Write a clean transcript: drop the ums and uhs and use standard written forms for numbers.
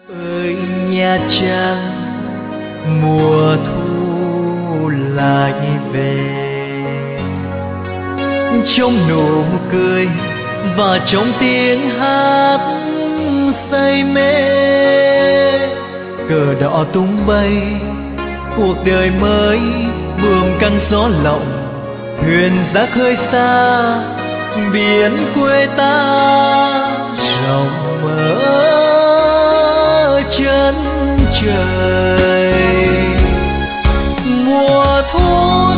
ơi Nha Trang, mùa thu lại về, trong nụ cười và trong tiếng hát say mê. Cờ đỏ tung bay, cuộc đời mới buồm căng gió lộng, thuyền ra khơi xa biển quê ta, rộng mở chân trời. Mùa thu